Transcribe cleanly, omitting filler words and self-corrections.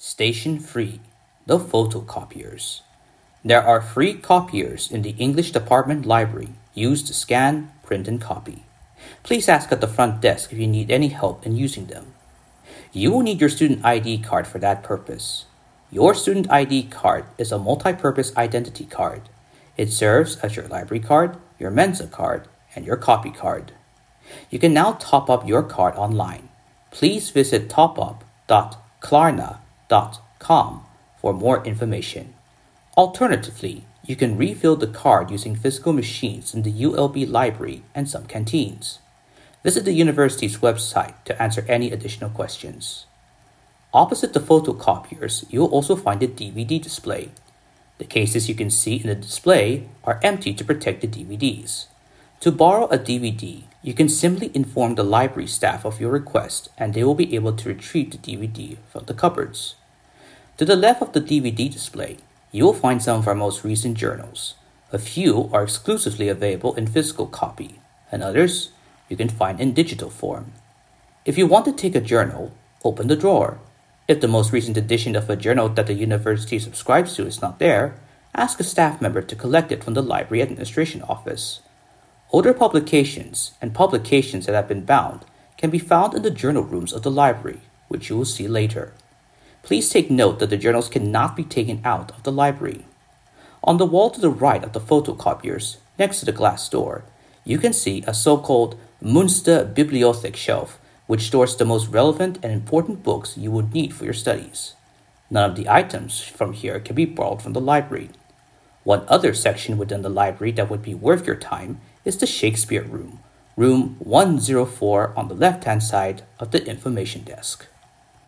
Station free, the photocopiers. There are free copiers in the English Department Library used to scan, print, and copy. Please ask at the front desk if you need any help in using them. You will need your student ID card for that purpose. Your student ID card is a multi-purpose identity card. It serves as your library card, your Mensa card, and your copy card. You can now top up your card online. Please visit topup.klarna.com for more information. Alternatively, you can refill the card using physical machines in the ULB library and some canteens. Visit the university's website to answer any additional questions. Opposite the photocopiers, you'll also find a DVD display. The cases you can see in the display are empty to protect the DVDs. To borrow a DVD, you can simply inform the library staff of your request and they will be able to retrieve the DVD from the cupboards. To the left of the DVD display, you will find some of our most recent journals. A few are exclusively available in physical copy, and others you can find in digital form. If you want to take a journal, open the drawer. If the most recent edition of a journal that the university subscribes to is not there, ask a staff member to collect it from the library administration office. Older publications and publications that have been bound can be found in the journal rooms of the library, which you will see later. Please take note that the journals cannot be taken out of the library. On the wall to the right of the photocopiers, next to the glass door, you can see a so-called Munster Bibliothek shelf, which stores the most relevant and important books you would need for your studies. None of the items from here can be borrowed from the library. One other section within the library that would be worth your time is the Shakespeare Room, room 104 on the left-hand side of the information desk.